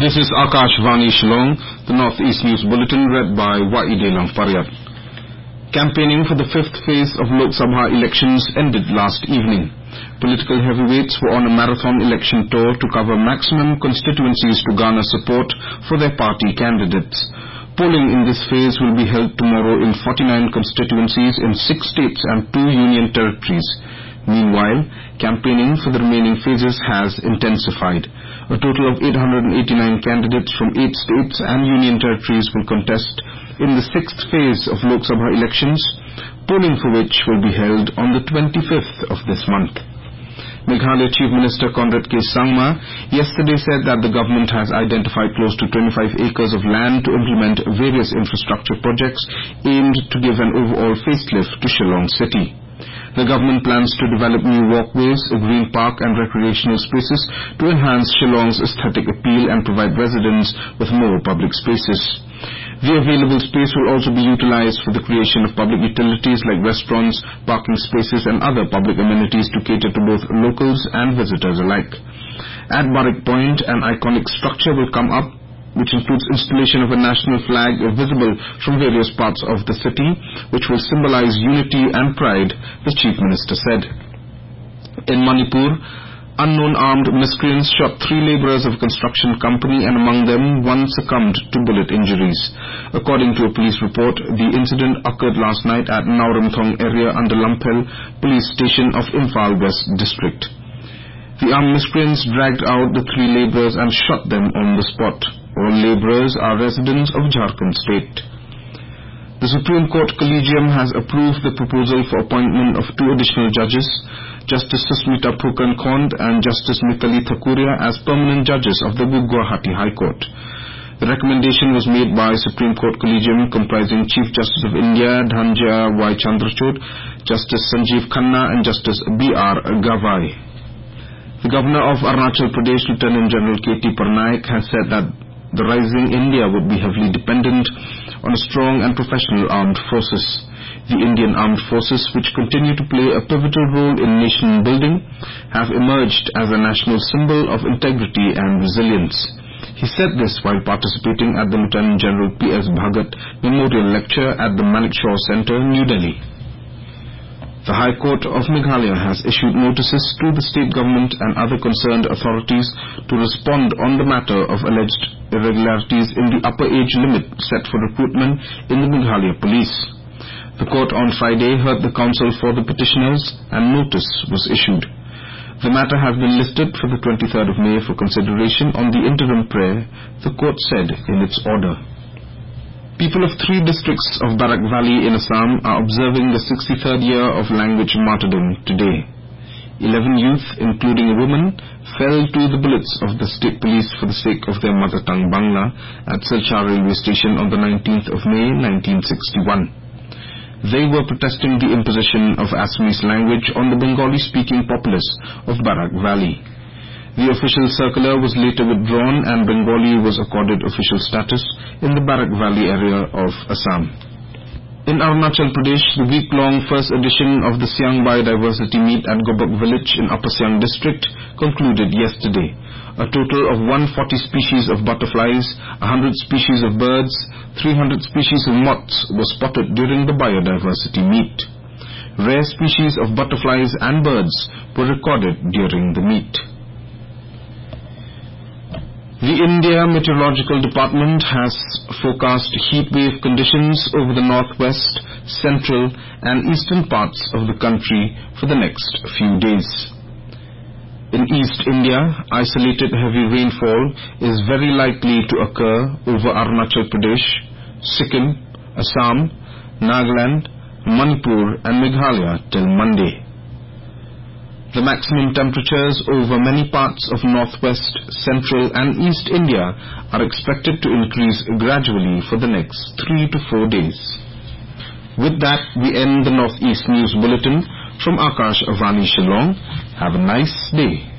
This is Akash Vani Shillong, the Northeast News Bulletin read by Waide Langfariat. Campaigning for the fifth phase of Lok Sabha elections ended last evening. Political heavyweights were on a marathon election tour to cover maximum constituencies to garner support for their party candidates. Polling in this phase will be held tomorrow in 49 constituencies in 6 states and 2 union territories. Meanwhile, campaigning for the remaining phases has intensified. A total of 889 candidates from 8 states and union territories will contest in the 6th phase of Lok Sabha elections, polling for which will be held on the 25th of this month. Meghalaya Chief Minister Conrad K. Sangma yesterday said that the government has identified close to 25 acres of land to implement various infrastructure projects aimed to give an overall facelift to Shillong City. The government plans to develop new walkways, a green park and recreational spaces to enhance Shillong's aesthetic appeal and provide residents with more public spaces. The available space will also be utilized for the creation of public utilities like restaurants, parking spaces and other public amenities to cater to both locals and visitors alike. At Barrack Point, an iconic structure will come up, which includes installation of a national flag visible from various parts of the city, which will symbolize unity and pride, the Chief Minister said. In Manipur, unknown armed miscreants shot 3 laborers of a construction company and among them 1 succumbed to bullet injuries. According to a police report, the incident occurred last night at Nauramthong area under Lamphel police station of Imphal West district. The armed miscreants dragged out the 3 laborers and shot them on the spot. All laborers are residents of Jharkhand state. The Supreme Court Collegium has approved the proposal for appointment of 2 additional judges, Justice Susmita Phukhan-Khond and Justice Mitali Thakuria, as permanent judges of the Guwahati High Court. The recommendation was made by Supreme Court Collegium comprising Chief Justice of India Dhanjya Y. Chandrachud, Justice Sanjeev Khanna and Justice B.R. Gavai. The Governor of Arunachal Pradesh, Lieutenant General K.T. Parnaik, has said that the rising India would be heavily dependent on a strong and professional armed forces. The Indian armed forces, which continue to play a pivotal role in nation building, have emerged as a national symbol of integrity and resilience. He said this while participating at the Lieutenant General P.S. Bhagat Memorial Lecture at the Manekshaw Centre, New Delhi. The High Court of Meghalaya has issued notices to the state government and other concerned authorities to respond on the matter of alleged irregularities in the upper age limit set for recruitment in the Meghalaya police. The court on Friday heard the counsel for the petitioners and notice was issued. The matter has been listed for the 23rd of May for consideration on the interim prayer, the court said in its order. People of 3 districts of Barak Valley in Assam are observing the 63rd year of language martyrdom today. 11 youth, including a woman, fell to the bullets of the state police for the sake of their mother tongue Bangla at Silchar railway station on the 19th of May 1961. They were protesting the imposition of Assamese language on the Bengali-speaking populace of Barak Valley. The official circular was later withdrawn and Bengali was accorded official status in the Barak Valley area of Assam. In Arunachal Pradesh, the week-long first edition of the Siang Biodiversity Meet at Gobak Village in Upper Siang district concluded yesterday. A total of 140 species of butterflies, 100 species of birds, 300 species of moths were spotted during the Biodiversity Meet. Rare species of butterflies and birds were recorded during the meet. The India Meteorological Department has forecast heat wave conditions over the northwest, central and eastern parts of the country for the next few days. In East India, isolated heavy rainfall is very likely to occur over Arunachal Pradesh, Sikkim, Assam, Nagaland, Manipur and Meghalaya till Monday. The maximum temperatures over many parts of northwest, central and east India are expected to increase gradually for the next 3 to 4 days. With that, we end the Northeast News Bulletin from Akash Vani Shillong. Have a nice day.